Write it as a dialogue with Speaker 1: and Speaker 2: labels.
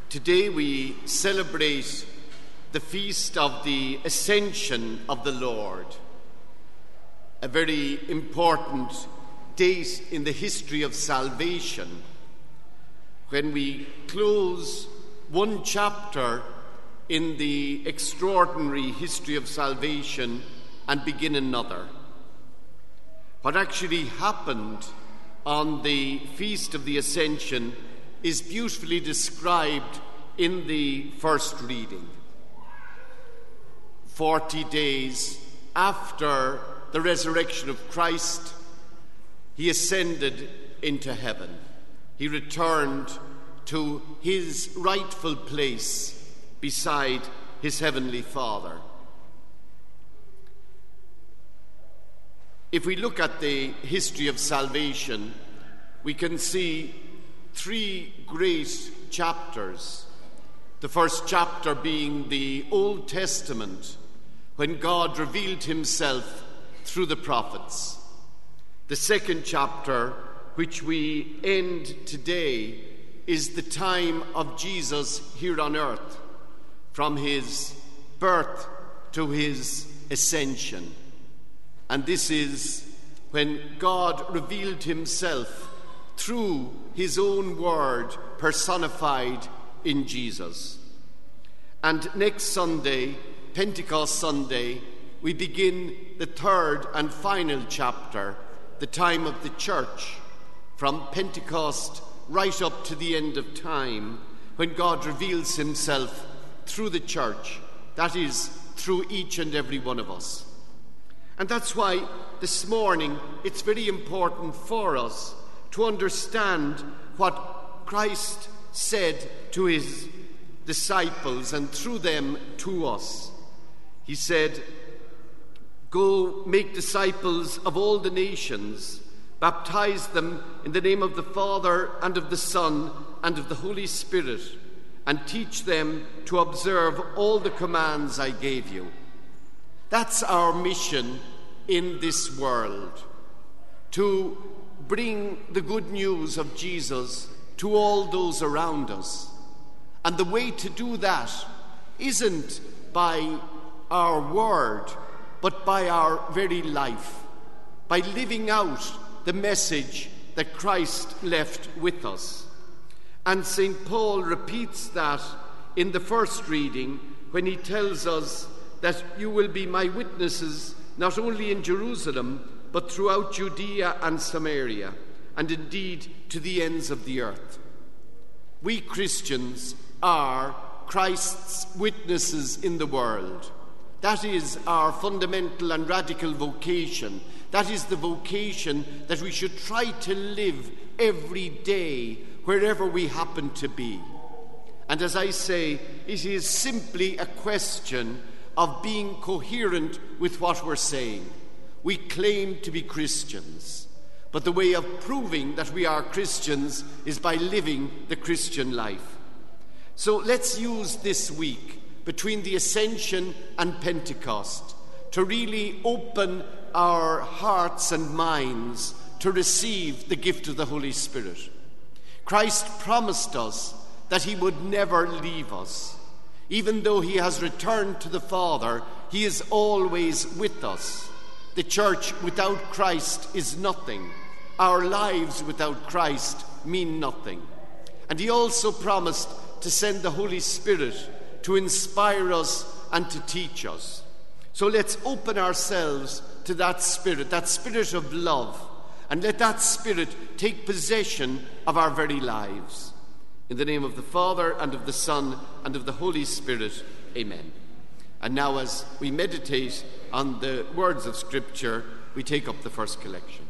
Speaker 1: Today we celebrate the feast of the Ascension of the Lord, a very important date in the history of salvation, when we close one chapter in the extraordinary history of salvation and begin another. What actually happened on the Feast of the Ascension is beautifully described in the first reading. 40 days after the resurrection of Christ, he ascended into heaven. He returned to his rightful place beside his heavenly Father. If we look at the history of salvation, we can see three great chapters. The first chapter being the Old Testament, when God revealed himself through the prophets. The second chapter, which we end today, is the time of Jesus here on earth, from his birth to his ascension. And this is when God revealed himself through his own word personified in Jesus. And next Sunday, Pentecost Sunday, we begin the third and final chapter, the time of the church, from Pentecost right up to the end of time, when God reveals himself through the church, that is, through each and every one of us. And that's why this morning it's very important for us to understand what Christ said to his disciples and through them to us. He said, "Go make disciples of all the nations, baptize them in the name of the Father and of the Son and of the Holy Spirit, and teach them to observe all the commands I gave you." That's our mission in this world, to bring the good news of Jesus to all those around us. And the way to do that isn't by our word, but by our very life, by living out the message that Christ left with us. And St. Paul repeats that in the first reading when he tells us that you will be my witnesses not only in Jerusalem, but throughout Judea and Samaria, and indeed to the ends of the earth. We Christians are Christ's witnesses in the world. That is our fundamental and radical vocation. That is the vocation that we should try to live every day, wherever we happen to be. And as I say, it is simply a question of being coherent with what we're saying. We claim to be Christians, but the way of proving that we are Christians is by living the Christian life. So let's use this week between the Ascension and Pentecost to really open our hearts and minds to receive the gift of the Holy Spirit. Christ promised us that he would never leave us. Even though he has returned to the Father, he is always with us. The church without Christ is nothing. Our lives without Christ mean nothing. And he also promised to send the Holy Spirit to inspire us and to teach us. So let's open ourselves to that Spirit of love, and let that Spirit take possession of our very lives. In the name of the Father, and of the Son, and of the Holy Spirit, amen. And now, as we meditate on the words of Scripture, we take up the first collection.